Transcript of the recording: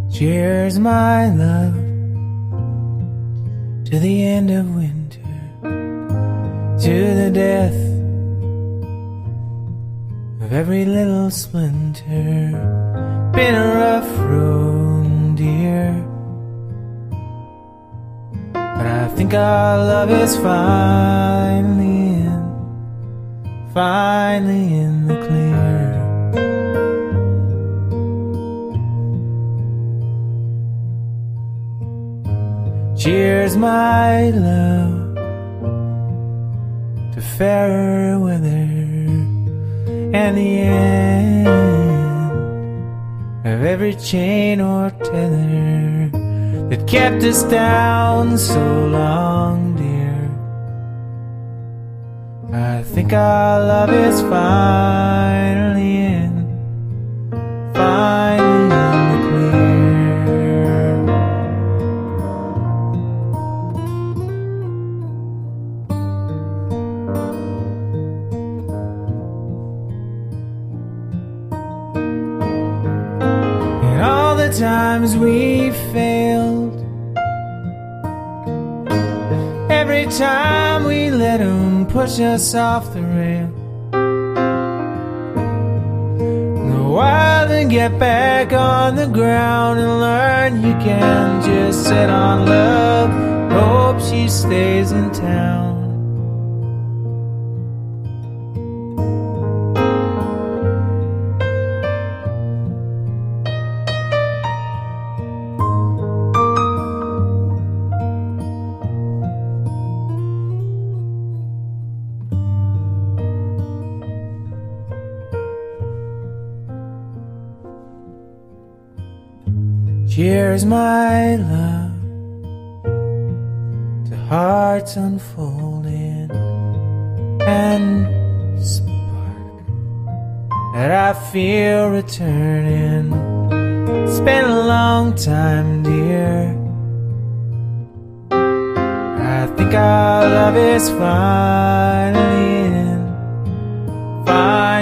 Cheers, my love, to the end of winter, to the death of every little splinter. Been a rough road, dear, but I think our love is finally in the clear. Cheers, my love, to fairer weather and the end of every chain or tether that kept us down so long, dear. I think our love is finally in the clear. And all the times we failed, every time we let them push us off the rail, the while to get back on the ground and learn you can just sit on love, hope she stays in town. Cheers, my love, to hearts unfolding and spark that I feel returning. It's been a long time, dear. I think our love is finally in.